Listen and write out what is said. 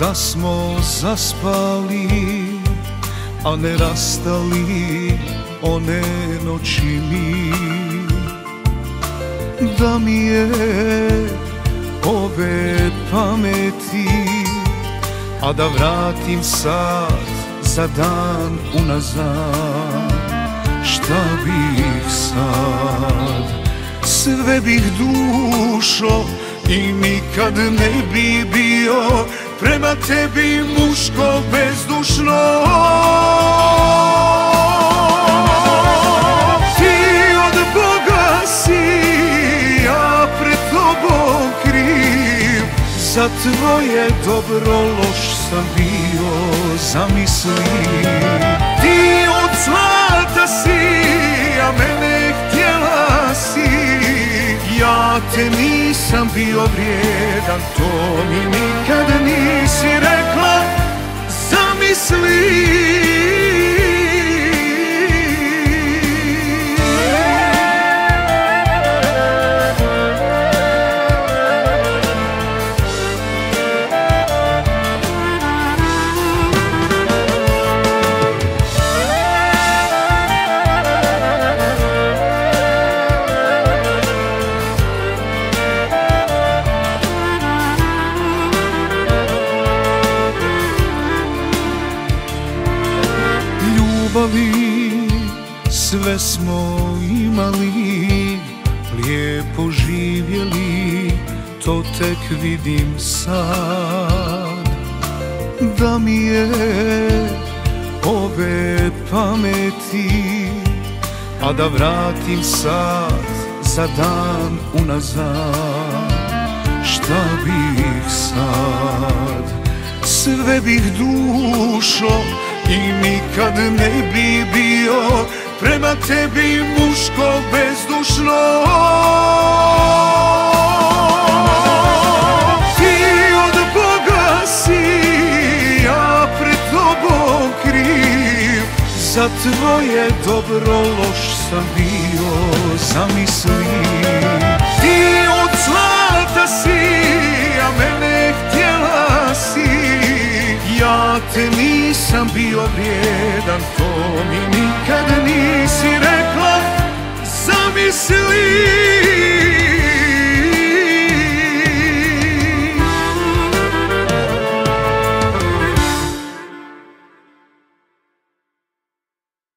da smo zaspali, a ne rastali one noći mi. Da mi je ove pameti, a da vratim sat za dan unazad. Šta bih sad? Sve bih dušo i nikad ne bi bio prema tebi muško bezdušno. Ti od Boga si, ja pred tobom kriv. Za tvoje dobro loš sam bio, zamisli. Ti od zlata si, a mene htjela si. Ja te nisam bio vrijedan, to mi nikad nisi rekla, zamisli. Sve smo imali, lijepo živjeli, to tek vidim sad. Da mi je ove pameti, a da vratim sat za dan unazad. Šta bih sad? Sve bih dušo i nikad ne bi bio prema tebi muško bezdušno. Ti od Boga si, ja pred tobom kriv. Za tvoje dobro loš sam bio, zamisli. Ti od zlata si, a mene htjela si. Ja te nisam bio vrijedan, to mi nikad nisi rekla, zamisli.